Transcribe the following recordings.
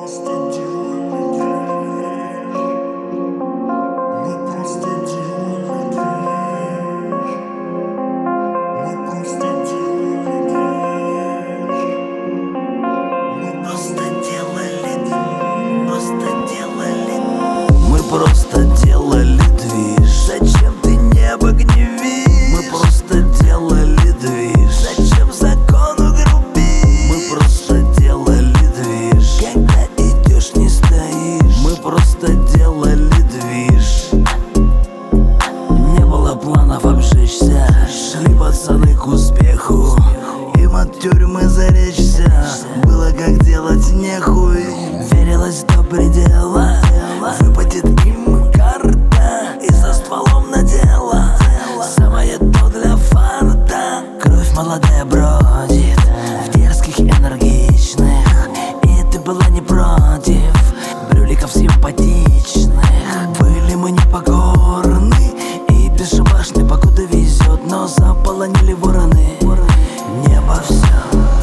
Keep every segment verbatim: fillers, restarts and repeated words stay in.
просто делали движ. Зачем ты небо гневишь? Мы просто делали движ. Зачем закону грубишь? Мы просто делали движ. Когда идешь, не стоишь. Мы просто делали движ. Не было планов обжечься. Шли пацаны к успеху. Им от тюрьмы заречься было как делать нехуй. Верилось до предела. Выпадет им карта и за стволом надела. Самое то для фарта. Кровь молодая бродит в дерзких, энергичных. И ты была не против брюликов симпатичных. Были мы непокорны и бесшабашны, покуда везет, но заполонили вороны. Небо все,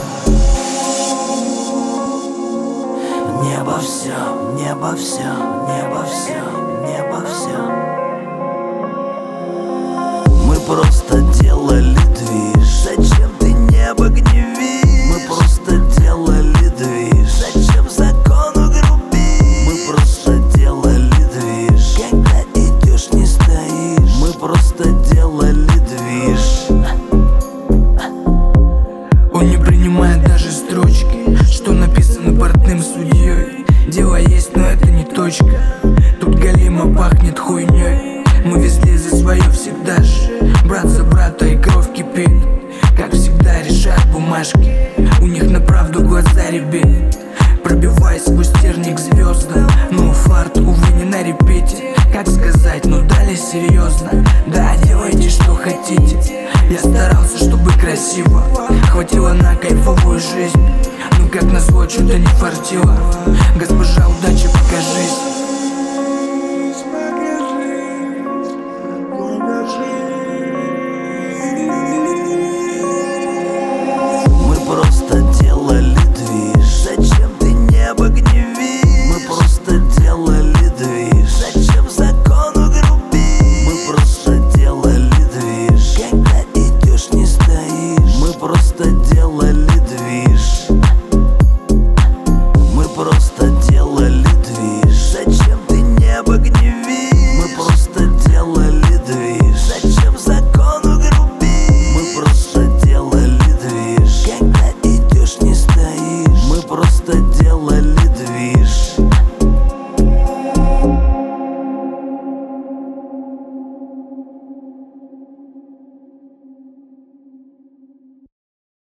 небо все, небо все, небо все, небо все. Мы просто делали движ. Зачем ты небо гневишь? Мы просто делали движ. Зачем закону грубишь? Мы просто делали движ. Когда идешь, не стоишь. Мы просто делали движ. Он не принимает даже строчки, что написано портным судьей. Дело есть, но это не точка. Тут галимо пахнет хуйней. Мы везли за свое всегда же. Брат за брата и кровь кипит. Как всегда решают бумажки. У них на правду глаза рябит. Пробиваясь сквозь терник к звездам. Но фарт, увы, не на репите. Как сказать, ну дали серьезно. Да, делайте что хотите. Я старался, чтобы красиво. Хватило на кайфовую жизнь. Ну как назло, что-то не фартило. Госпожа, удачи, покажись.